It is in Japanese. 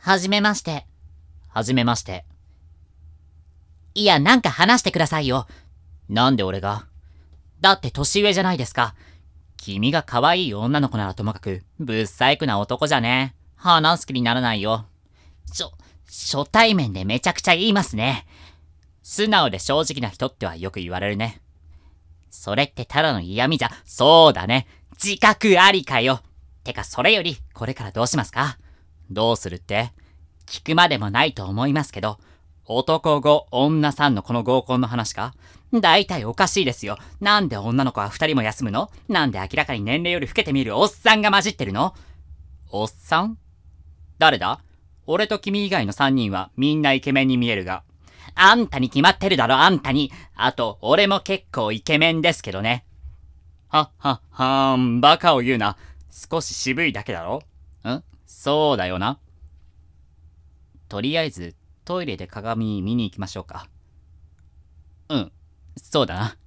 はじめまして。 はじめまして。 いや、なんか話してくださいよ。 なんで俺が？ だって年上じゃないですか。 君が可愛い女の子ならともかく、ぶっ細工な男じゃねえ。話す気にならないよ。 初対面でめちゃくちゃ言いますね。 素直で正直な人ってはよく言われるね。それってただの嫌味じゃ、そうだね。自覚ありかよ。てかそれより、これからどうしますか？どうするって？聞くまでもないと思いますけど、男5、女3のこの合コンの話か？だいたいおかしいですよ。なんで女の子は2人も休むの？なんで明らかに年齢より老けて見えるおっさんが混じってるの？おっさん？誰だ？俺と君以外の3人はみんなイケメンに見えるが。あんたに決まってるだろ、あんたに。あと、俺も結構イケメンですけどね。バカを言うな。少し渋いだけだろ？そうだよな。とりあえず、トイレで鏡見に行きましょうか。そうだな。